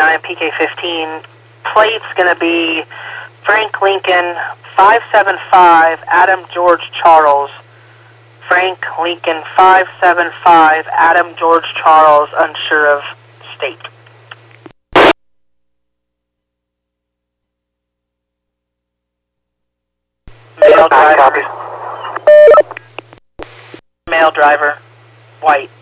PK15. Plate's going to be Frank Lincoln 575 Adam George Charles. Frank Lincoln 575 Adam George Charles, unsure of state. Male driver. Male driver. White.